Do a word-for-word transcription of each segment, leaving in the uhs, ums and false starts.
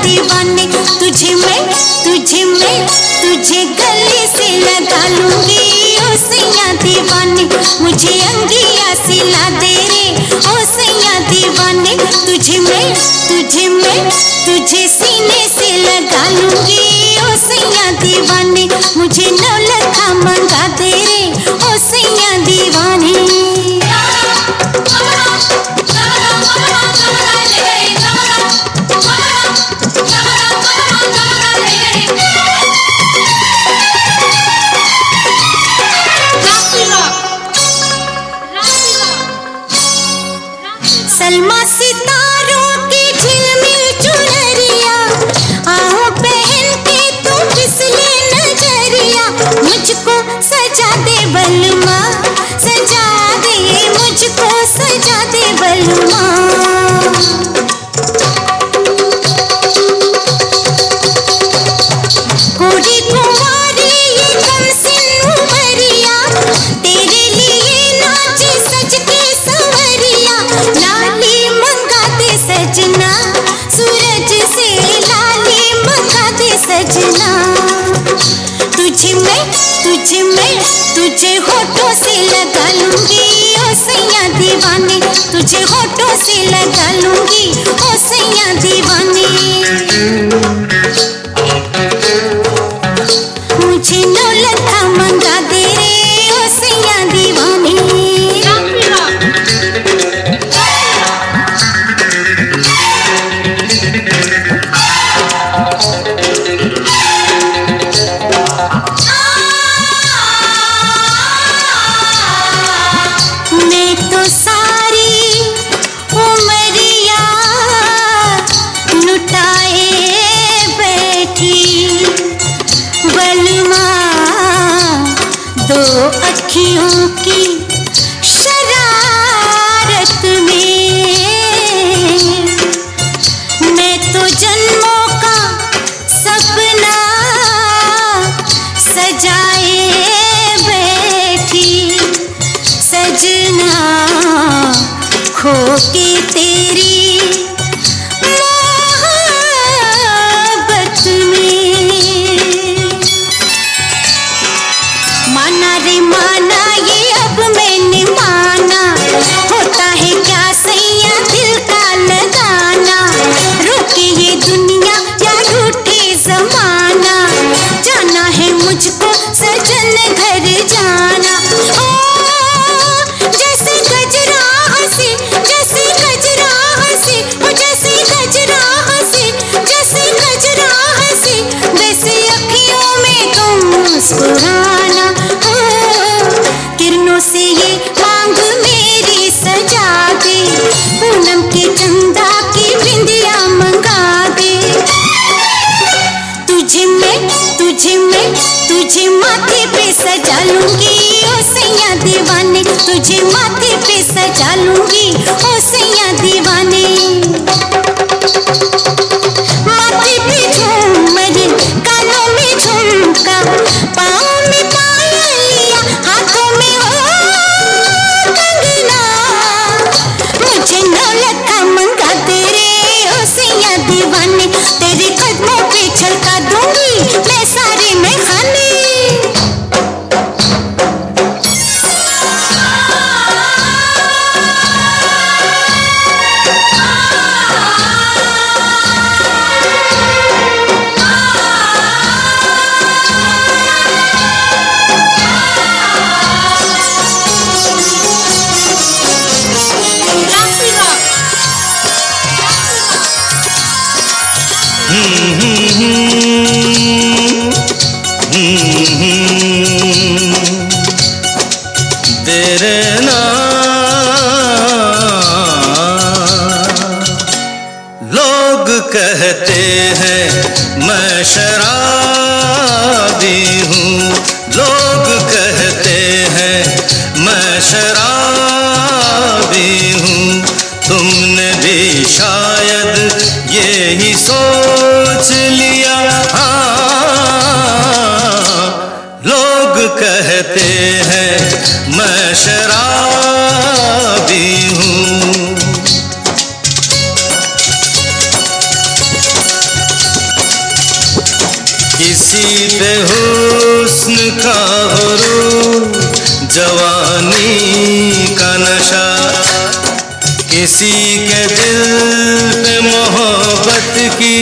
दीवाने, तुझे मैं तुझे मैं तुझे गले से लगा लूंगी ओ सैया दीवाने, मुझे अंगिया सिला दे रे ओ सैया दीवाने, तुझे मैं तुझे मैं तुझे सीने से लगा लूंगी ओ सैया दीवाने, मुझे नौलखा मंगा दे रे ओ सैया दीवाने। सलमा सितारों की झिलमिल चुनरिया, आओ पहन के तू फिसले नजरिया, मुझको सजा दे बलमा सजा दे, मुझको सजा दे बलमा। कोड़ी कुंवारी ये कमसिन उमरिया, तेरे लिए नाचे सज के संवरिया, लाली मंगा दे सजना सूरज से, लाली मंगा दे सजना। तुझे मैं तुझे मैं तुझे होठों से लगा लूंगी ओ सैया दीवाने, तुझे होठों से लगा लूंगी ओ सैया दीवाने, मुझे नौलखा मंगा दे रे ओ सैया दीवाने। मैं तो सारी उमरिया लुटाए बैठी बलमा, दो अखियों की शरारत में, मैं तो जन्मों का सपना सजाए बैठी सजना, खो के तेरी मोहब्बत में। माना रे माना ये अब मैंने माना, होता है क्या सैया दिल का लगाना, रुके ये दुनिया या रूठे जमाना, जाना है मुझको सजन घर जाना। ओ जैसे गजरा हंसी जैसे गजरा हंसी ओ जैसे गजरा हंसी जैसे गजरा हंसी, वैसे अखियों में तुम मुस्कुराना, किरणों से ये मांग मेरी सजा दे, पूनम के चंदा की बिंदिया मंगा दे। तुझे मैं तुझे मैं तुझे माथे पे सजा लूंगी ओ सैया दीवाने, तुझे माथे पे सजा लूंगी ओ सैया दीवाने। माथे पे झूमर, कानों में झुमका, पाँव में पायलिया, हाथों में हो कंगना, मुझे नौलखा मंगा दे रे ओ सैया दीवाने, तेरे कदमों पे छलका दूंगी मैं सारे में खाने। तेरे नाम लोग कहते हैं मैं शराबी हूँ, लोग कहते हैं मैं शराबी हूँ, तुमने भी शायद यही सोच लिया। हाँ, लोग कहते हैं मैं शराबी हूँ। किसी पे हुस्न का गुरूर, जवानी का नशा, किसी के दिल पे मोहब्बत की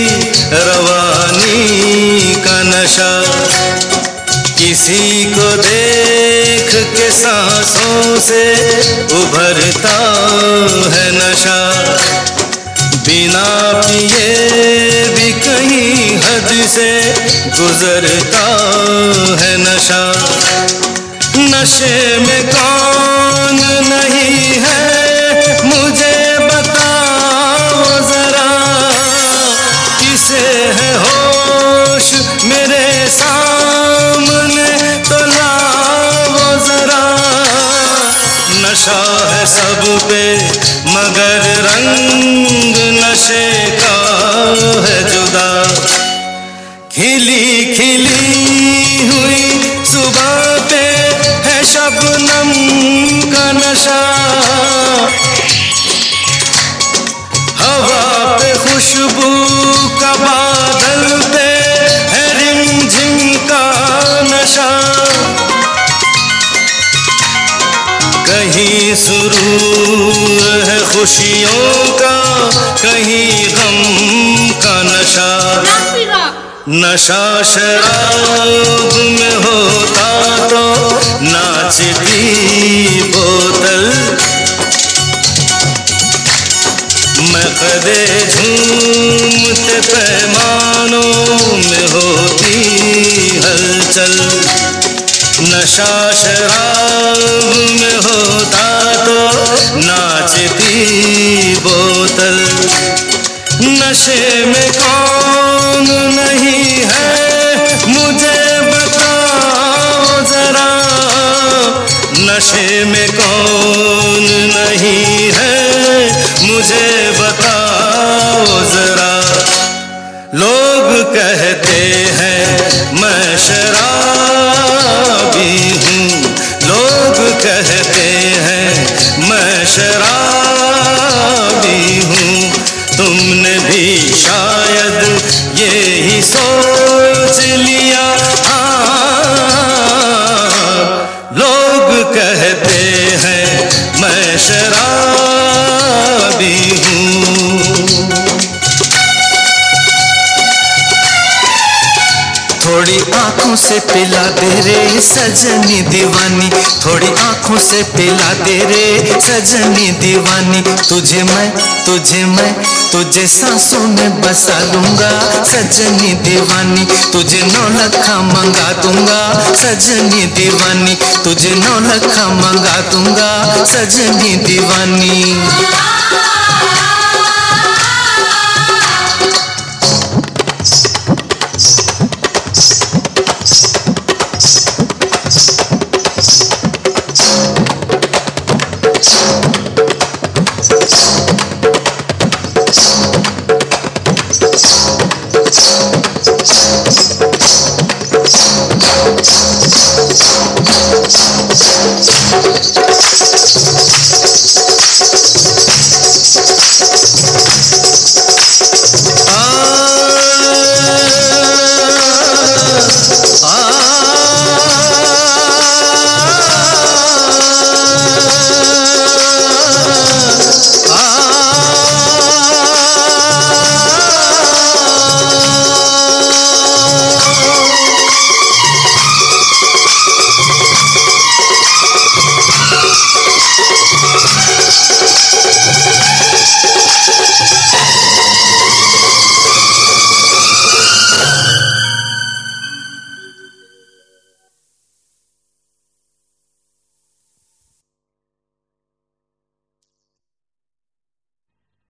रवानी का नशा, किसी को देख के सांसों से उभरता है नशा, बिना पिए भी कहीं हद से गुजरता है नशा। नशे में कौन नहीं है मुझे बताओ जरा, किसे है होश मेरे सामने तो लाओ जरा। नशा है सब पे मगर रंग नशे का है जुदा, खिली खिली हुई सुबह पे है शबनम का नशा, हवा पे खुशबू का बादल पे है रिमझिम का नशा, कहीं सुरूर है खुशियों का, कहीं गम का नशा। नशा शराब में होता तो नाचती बोतल, मकदे झूमते पैमानों में होती हलचल। नशा शराब में होता तो नाचती बोतल, नशे में कौन नहीं है मुझे बताओ जरा, नशे में कौन नहीं है मुझे बताओ जरा। लोग कहते हैं मैं शराबी हूँ, लोग कहते हैं मैं शराबी हूँ, तुमने भी शायद यही सोच लिया। हाँ, लोग कहते हैं मैं शराबी हूँ। थोड़ी आंखों से पिला दे रे सजनी दीवानी, थोड़ी आंखों से पिला दे रे सजनी दीवानी, तुझे मैं तुझे मैं तुझे सांसों में बसा लूंगा सजनी दीवानी, तुझे नौ लखा मंगा दूंगा सजनी दीवानी, तुझे नौ लखा मंगा दूंगा सजनी दीवानी।